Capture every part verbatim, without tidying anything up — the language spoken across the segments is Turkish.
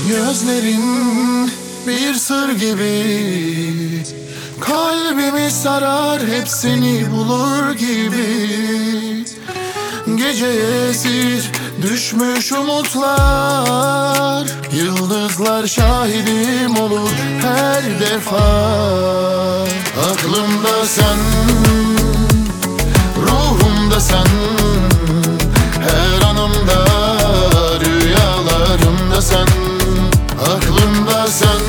Gözlerin bir sır gibi, kalbimi sarar, hep seni bulur gibi. Geceye esir düşmüş umutlar, yıldızlar şahidim olur her defa. Aklımda sen, ruhumda sen, her anımda, rüyalarımda sen. Aklımda sen,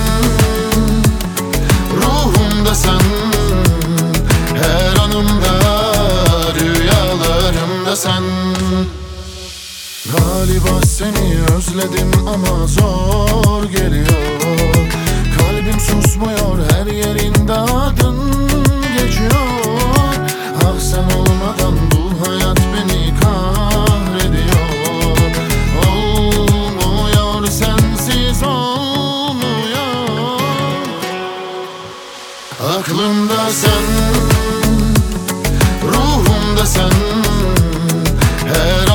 ruhumda sen, her anımda, rüyalarımda sen. Galiba seni özledim ama zor geliyor. Kalbim susmuyor, her yerinde adın geçiyor. Ah sen olmadan bu hayat beni kahrediyor. Olmuyor, sensiz olmuyor. Aklımda sen, ruhumda sen, her